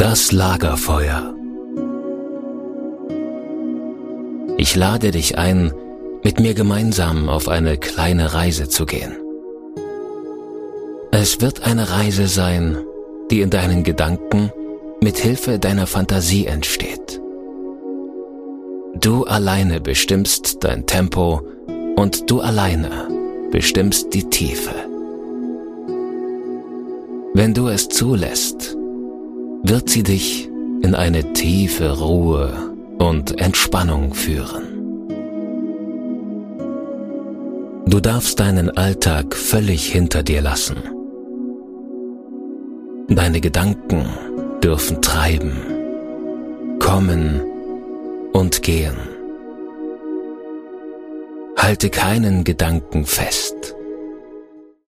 Das Lagerfeuer. Ich lade dich ein, mit mir gemeinsam auf eine kleine Reise zu gehen. Es wird eine Reise sein, die in deinen Gedanken mit Hilfe deiner Fantasie entsteht. Du alleine bestimmst dein Tempo und du alleine bestimmst die Tiefe. Wenn du es zulässt, wird sie dich in eine tiefe Ruhe und Entspannung führen. Du darfst deinen Alltag völlig hinter dir lassen. Deine Gedanken dürfen treiben, kommen und gehen. Halte keinen Gedanken fest.